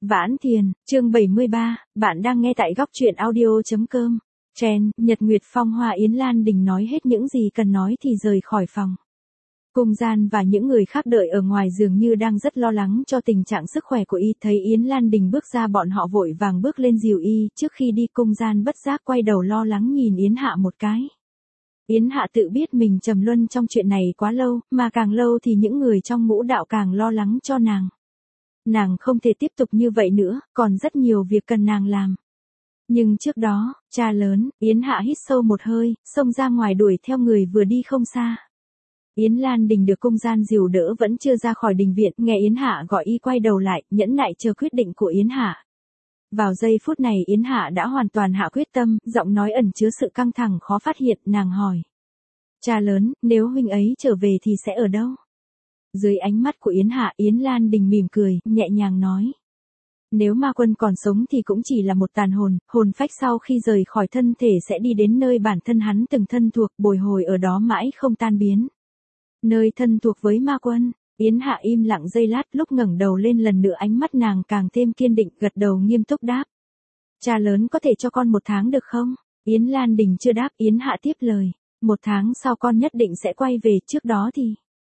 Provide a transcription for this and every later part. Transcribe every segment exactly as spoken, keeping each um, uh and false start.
Vãn Thiền, chương bảy mươi ba, bạn đang nghe tại góc truyện audio.com. Chen, Nhật Nguyệt Phong Hoa Yến Lan Đình nói hết những gì cần nói thì rời khỏi phòng. Cung Gian và những người khác đợi ở ngoài dường như đang rất lo lắng cho tình trạng sức khỏe của y. Thấy Yến Lan Đình bước ra, bọn họ vội vàng bước lên dìu y. Trước khi đi, Cung Gian bất giác quay đầu lo lắng nhìn Yến Hạ một cái. Yến Hạ tự biết mình trầm luân trong chuyện này quá lâu, mà càng lâu thì những người trong ngũ đạo càng lo lắng cho nàng. Nàng không thể tiếp tục như vậy nữa, còn rất nhiều việc cần nàng làm. Nhưng trước đó, cha lớn, Yến Hạ hít sâu một hơi, xông ra ngoài đuổi theo người vừa đi không xa. Yến Lan Đình được Cung Gian dìu đỡ vẫn chưa ra khỏi đình viện, nghe Yến Hạ gọi y quay đầu lại, nhẫn nại chờ quyết định của Yến Hạ. Vào giây phút này Yến Hạ đã hoàn toàn hạ quyết tâm, giọng nói ẩn chứa sự căng thẳng khó phát hiện, nàng hỏi. Cha lớn, nếu huynh ấy trở về thì sẽ ở đâu? Dưới ánh mắt của Yến Hạ, Yến Lan Đình mỉm cười, nhẹ nhàng nói. Nếu ma quân còn sống thì cũng chỉ là một tàn hồn, hồn phách sau khi rời khỏi thân thể sẽ đi đến nơi bản thân hắn từng thân thuộc, bồi hồi ở đó mãi không tan biến. Nơi thân thuộc với ma quân. Yến Hạ im lặng giây lát, lúc ngẩng đầu lên lần nữa ánh mắt nàng càng thêm kiên định, gật đầu nghiêm túc đáp. Cha lớn có thể cho con một tháng được không? Yến Lan Đình chưa đáp, Yến Hạ tiếp lời. Một tháng sau con nhất định sẽ quay về, trước đó thì...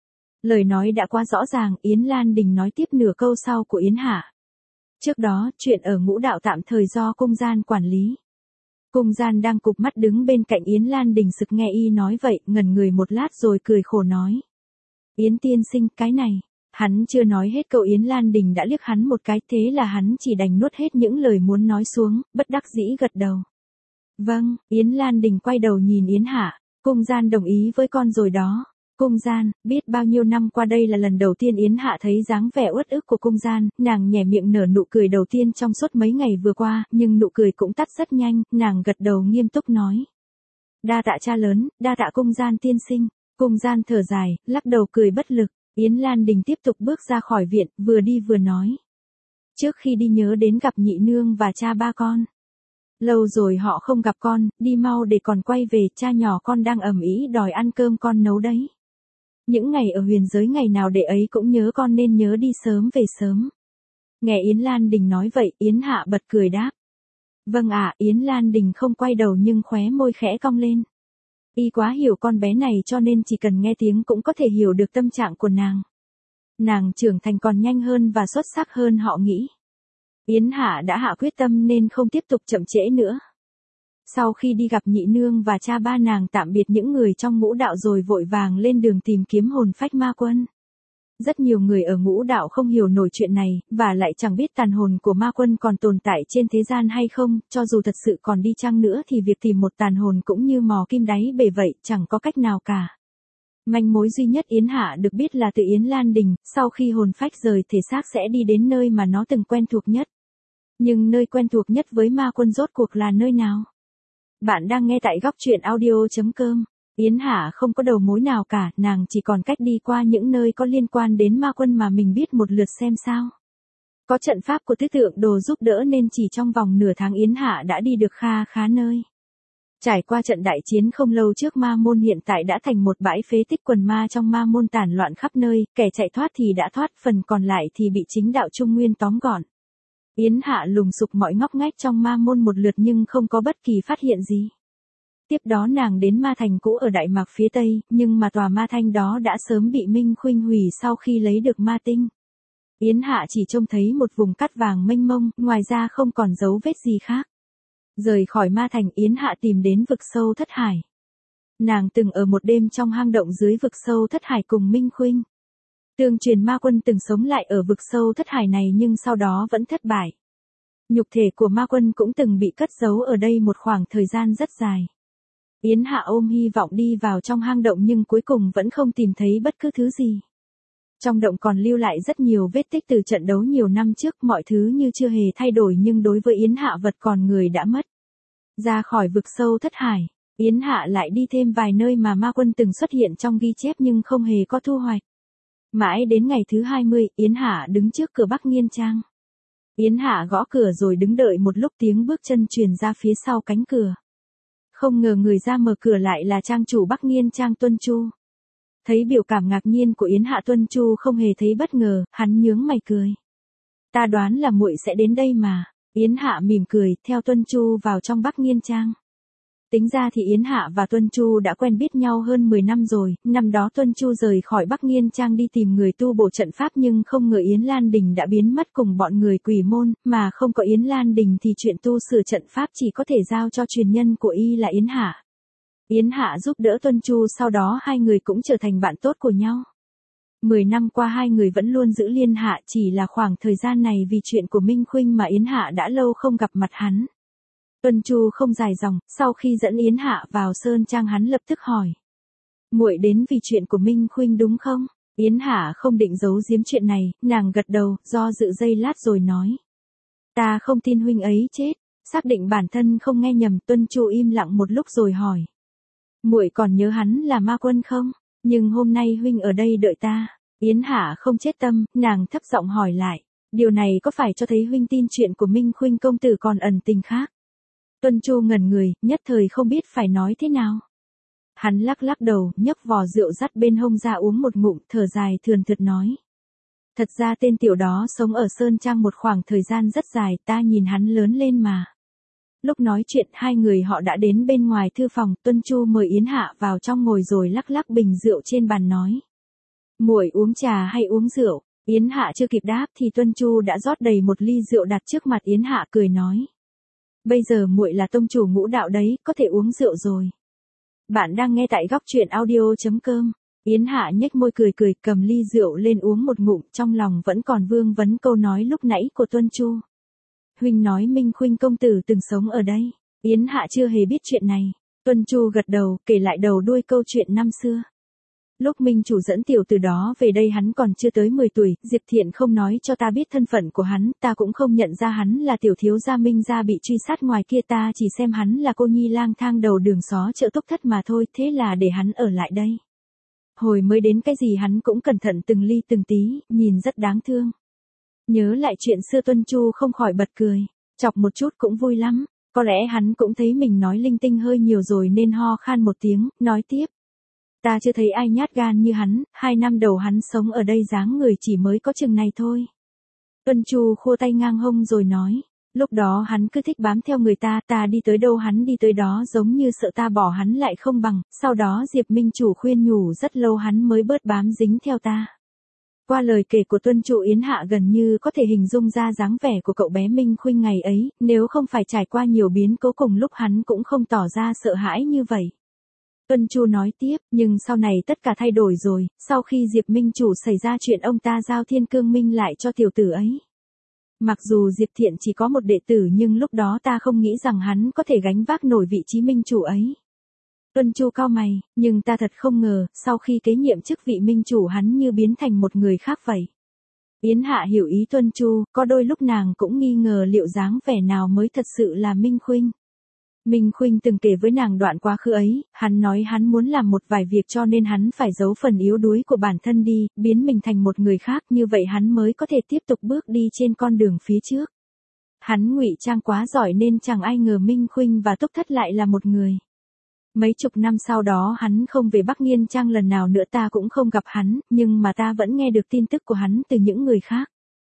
Lời nói đã quá rõ ràng, Yến Lan Đình nói tiếp nửa câu sau của Yến Hạ. Trước đó, chuyện ở ngũ đạo tạm thời do Cung Gian quản lý. Cung Gian đang cụp mắt đứng bên cạnh Yến Lan Đình, sực nghe y nói vậy, ngẩn người một lát rồi cười khổ nói. Yến tiên sinh, cái này. Hắn chưa nói hết câu Yến Lan Đình đã liếc hắn một cái, thế là hắn chỉ đành nuốt hết những lời muốn nói xuống, bất đắc dĩ gật đầu. Vâng, Yến Lan Đình quay đầu nhìn Yến Hạ. Cung Gian đồng ý với con rồi đó. Cung Gian, biết bao nhiêu năm qua đây là lần đầu tiên Yến Hạ thấy dáng vẻ uất ức của Cung Gian, nàng nhếch miệng nở nụ cười đầu tiên trong suốt mấy ngày vừa qua, nhưng nụ cười cũng tắt rất nhanh, nàng gật đầu nghiêm túc nói. Đa tạ cha lớn, đa tạ Cung Gian tiên sinh. Cung Gian thở dài, lắc đầu cười bất lực. Yến Lan Đình tiếp tục bước ra khỏi viện, vừa đi vừa nói. Trước khi đi nhớ đến gặp nhị nương và cha ba con. Lâu rồi họ không gặp con, đi mau để còn quay về, cha nhỏ con đang ầm ĩ đòi ăn cơm con nấu đấy. Những ngày ở huyền giới ngày nào để ấy cũng nhớ con nên nhớ đi sớm về sớm. Nghe Yến Lan Đình nói vậy, Yến Hạ bật cười đáp. Vâng ạ, Yến Lan Đình không quay đầu nhưng khóe môi khẽ cong lên. Y quá hiểu con bé này cho nên chỉ cần nghe tiếng cũng có thể hiểu được tâm trạng của nàng. Nàng trưởng thành còn nhanh hơn và xuất sắc hơn họ nghĩ. Yến Hạ đã hạ quyết tâm nên không tiếp tục chậm trễ nữa. Sau khi đi gặp nhị nương và cha ba, nàng tạm biệt những người trong ngũ đạo rồi vội vàng lên đường tìm kiếm hồn phách ma quân. Rất nhiều người ở ngũ đạo không hiểu nổi chuyện này, và lại chẳng biết tàn hồn của ma quân còn tồn tại trên thế gian hay không, cho dù thật sự còn đi chăng nữa thì việc tìm một tàn hồn cũng như mò kim đáy bể vậy, chẳng có cách nào cả. Manh mối duy nhất Yến Hạ được biết là từ Yến Lan Đình, sau khi hồn phách rời thể xác sẽ đi đến nơi mà nó từng quen thuộc nhất. Nhưng nơi quen thuộc nhất với ma quân rốt cuộc là nơi nào? Bạn đang nghe tại góc truyện audio.com. Yến Hạ không có đầu mối nào cả, nàng chỉ còn cách đi qua những nơi có liên quan đến ma quân mà mình biết một lượt xem sao. Có trận pháp của tứ tượng đồ giúp đỡ nên chỉ trong vòng nửa tháng Yến Hạ đã đi được kha khá nơi. Trải qua trận đại chiến không lâu trước, ma môn hiện tại đã thành một bãi phế tích, quần ma trong ma môn tản loạn khắp nơi, kẻ chạy thoát thì đã thoát, phần còn lại thì bị chính đạo Trung Nguyên tóm gọn. Yến Hạ lùng sục mọi ngóc ngách trong ma môn một lượt nhưng không có bất kỳ phát hiện gì. Tiếp đó nàng đến ma thành cũ ở Đại Mạc phía Tây, nhưng mà tòa ma thanh đó đã sớm bị Minh Khuynh hủy sau khi lấy được ma tinh. Yến Hạ chỉ trông thấy một vùng cát vàng mênh mông, ngoài ra không còn dấu vết gì khác. Rời khỏi ma thành, Yến Hạ tìm đến vực sâu thất hải. Nàng từng ở một đêm trong hang động dưới vực sâu thất hải cùng Minh Khuynh. Tương truyền ma quân từng sống lại ở vực sâu thất hải này nhưng sau đó vẫn thất bại. Nhục thể của ma quân cũng từng bị cất giấu ở đây một khoảng thời gian rất dài. Yến Hạ ôm hy vọng đi vào trong hang động nhưng cuối cùng vẫn không tìm thấy bất cứ thứ gì. Trong động còn lưu lại rất nhiều vết tích từ trận đấu nhiều năm trước, mọi thứ như chưa hề thay đổi nhưng đối với Yến Hạ vật còn người đã mất. Ra khỏi vực sâu thất hải, Yến Hạ lại đi thêm vài nơi mà ma quân từng xuất hiện trong ghi chép nhưng không hề có thu hoạch. Mãi đến ngày thứ hai mươi, Yến Hạ đứng trước cửa Bắc Nghiên Trang. Yến Hạ gõ cửa rồi đứng đợi một lúc, tiếng bước chân truyền ra phía sau cánh cửa. Không ngờ người ra mở cửa lại là trang chủ Bắc Nghiên Trang Tuân Chu. Thấy biểu cảm ngạc nhiên của Yến Hạ, Tuân Chu không hề thấy bất ngờ, hắn nhướng mày cười. Ta đoán là muội sẽ đến đây mà. Yến Hạ mỉm cười, theo Tuân Chu vào trong Bắc Nghiên Trang. Tính ra thì Yến Hạ và Tuân Chu đã quen biết nhau hơn mười năm rồi, năm đó Tuân Chu rời khỏi Bắc Nghiên Trang đi tìm người tu bổ trận pháp nhưng không ngờ Yến Lan Đình đã biến mất cùng bọn người Quỷ Môn, mà không có Yến Lan Đình thì chuyện tu sửa trận pháp chỉ có thể giao cho truyền nhân của y là Yến Hạ. Yến Hạ giúp đỡ Tuân Chu, sau đó hai người cũng trở thành bạn tốt của nhau. Mười năm qua hai người vẫn luôn giữ liên hạ, chỉ là khoảng thời gian này vì chuyện của Minh Khuynh mà Yến Hạ đã lâu không gặp mặt hắn. Tuân Chu không dài dòng, sau khi dẫn Yến Hạ vào Sơn Trang hắn lập tức hỏi. Muội đến vì chuyện của Minh Khuynh đúng không? Yến Hạ không định giấu giếm chuyện này, nàng gật đầu, do dự giây lát rồi nói. Ta không tin huynh ấy chết, xác định bản thân không nghe nhầm, Tuân Chu im lặng một lúc rồi hỏi. Muội còn nhớ hắn là Ma Quân không? Nhưng hôm nay huynh ở đây đợi ta. Yến Hạ không chết tâm, nàng thấp giọng hỏi lại. Điều này có phải cho thấy huynh tin chuyện của Minh Khuynh công tử còn ẩn tình khác? Tuân Chu ngẩn người, nhất thời không biết phải nói thế nào. Hắn lắc lắc đầu, nhấc vò rượu dắt bên hông ra uống một ngụm, thở dài thườn thượt nói. Thật ra tên tiểu đó sống ở Sơn Trang một khoảng thời gian rất dài, ta nhìn hắn lớn lên mà. Lúc nói chuyện hai người họ đã đến bên ngoài thư phòng, Tuân Chu mời Yến Hạ vào trong ngồi rồi lắc lắc bình rượu trên bàn nói. Muội uống trà hay uống rượu? Yến Hạ chưa kịp đáp thì Tuân Chu đã rót đầy một ly rượu đặt trước mặt Yến Hạ cười nói. Bây giờ muội là tông chủ ngũ đạo đấy, có thể uống rượu rồi. Bạn đang nghe tại góc truyện audio chấm com. Yến Hạ nhếch môi cười cười, cầm ly rượu lên uống một ngụm, trong lòng vẫn còn vương vấn câu nói lúc nãy của Tuân Chu. Huynh nói Minh Khuynh công tử từng sống ở đây. Yến Hạ chưa hề biết chuyện này. Tuân Chu gật đầu, kể lại đầu đuôi câu chuyện năm xưa. Lúc Minh chủ dẫn tiểu từ đó về đây hắn còn chưa tới mười tuổi, Diệp Thiện không nói cho ta biết thân phận của hắn, ta cũng không nhận ra hắn là tiểu thiếu gia Minh gia bị truy sát, ngoài kia ta chỉ xem hắn là cô nhi lang thang đầu đường xó chợ túc thất mà thôi, thế là để hắn ở lại đây. Hồi mới đến cái gì hắn cũng cẩn thận từng ly từng tí, nhìn rất đáng thương. Nhớ lại chuyện xưa Tuân Chu không khỏi bật cười, chọc một chút cũng vui lắm, có lẽ hắn cũng thấy mình nói linh tinh hơi nhiều rồi nên ho khan một tiếng, nói tiếp. Ta chưa thấy ai nhát gan như hắn, hai năm đầu hắn sống ở đây dáng người chỉ mới có chừng này thôi. Tuân Chu khua tay ngang hông rồi nói, lúc đó hắn cứ thích bám theo người ta, ta đi tới đâu hắn đi tới đó, giống như sợ ta bỏ hắn lại không bằng, sau đó Diệp Minh chủ khuyên nhủ rất lâu hắn mới bớt bám dính theo ta. Qua lời kể của Tuân Chu, Yến Hạ gần như có thể hình dung ra dáng vẻ của cậu bé Minh Khuynh ngày ấy, nếu không phải trải qua nhiều biến cố cùng lúc hắn cũng không tỏ ra sợ hãi như vậy. Tuân Chu nói tiếp, nhưng sau này tất cả thay đổi rồi, sau khi Diệp Minh chủ xảy ra chuyện ông ta giao Thiên Cương Minh lại cho tiểu tử ấy. Mặc dù Diệp Thiện chỉ có một đệ tử nhưng lúc đó ta không nghĩ rằng hắn có thể gánh vác nổi vị trí minh chủ ấy. Tuân Chu cau mày, nhưng ta thật không ngờ, sau khi kế nhiệm chức vị minh chủ hắn như biến thành một người khác vậy. Yến Hạ hiểu ý Tuân Chu, có đôi lúc nàng cũng nghi ngờ liệu dáng vẻ nào mới thật sự là Minh Khuynh. Minh Khuynh từng kể với nàng đoạn quá khứ ấy, hắn nói hắn muốn làm một vài việc cho nên hắn phải giấu phần yếu đuối của bản thân đi, biến mình thành một người khác, như vậy hắn mới có thể tiếp tục bước đi trên con đường phía trước. Hắn ngụy trang quá giỏi nên chẳng ai ngờ Minh Khuynh và Túc Thất lại là một người. Mấy chục năm sau đó hắn không về Bắc Nghiên Trang lần nào nữa, ta cũng không gặp hắn, nhưng mà ta vẫn nghe được tin tức của hắn từ những người khác.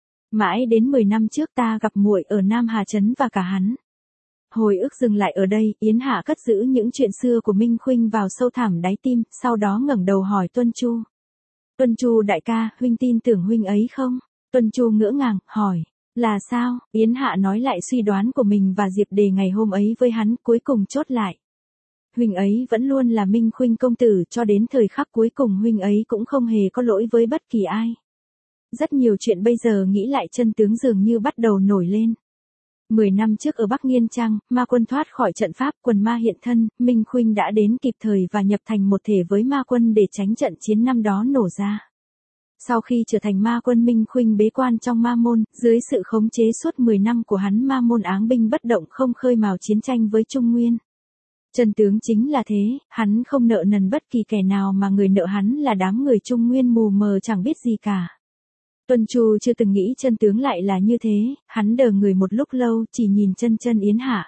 Mãi đến mười năm trước ta gặp muội ở Nam Hà Trấn và cả hắn. Hồi ức dừng lại ở đây, Yến Hạ cất giữ những chuyện xưa của Minh Khuynh vào sâu thẳm đáy tim, sau đó ngẩng đầu hỏi Tuân Chu. Tuân Chu đại ca, huynh tin tưởng huynh ấy không? Tuân Chu ngỡ ngàng, hỏi. Là sao? Yến Hạ nói lại suy đoán của mình và Diệp Đề ngày hôm ấy với hắn, cuối cùng chốt lại. Huynh ấy vẫn luôn là Minh Khuynh công tử, cho đến thời khắc cuối cùng huynh ấy cũng không hề có lỗi với bất kỳ ai. Rất nhiều chuyện bây giờ nghĩ lại chân tướng dường như bắt đầu nổi lên. Mười năm trước ở Bắc Nghiên Trang, Ma Quân thoát khỏi trận pháp, quần ma hiện thân, Minh Khuynh đã đến kịp thời và nhập thành một thể với Ma Quân để tránh trận chiến năm đó nổ ra. Sau khi trở thành Ma Quân, Minh Khuynh bế quan trong Ma Môn, dưới sự khống chế suốt mười năm của hắn, Ma Môn áng binh bất động, không khơi mào chiến tranh với Trung Nguyên. Chân tướng chính là thế, hắn không nợ nần bất kỳ kẻ nào mà người nợ hắn là đám người Trung Nguyên mù mờ chẳng biết gì cả. Tuân Chu chưa từng nghĩ chân tướng lại là như thế, hắn đờ người một lúc lâu chỉ nhìn chân chân Yến Hạ.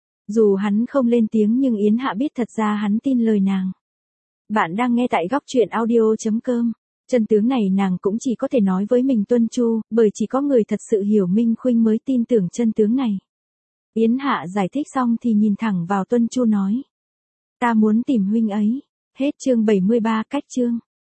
Dù hắn không lên tiếng nhưng Yến Hạ biết thật ra hắn tin lời nàng. Bạn đang nghe tại góc truyện audio chấm com. Chân tướng này nàng cũng chỉ có thể nói với mình Tuân Chu, bởi chỉ có người thật sự hiểu Minh Khuynh mới tin tưởng chân tướng này. Yến Hạ giải thích xong thì nhìn thẳng vào Tuân Chu nói. Ta muốn tìm huynh ấy. Hết chương bảy mươi ba cách chương.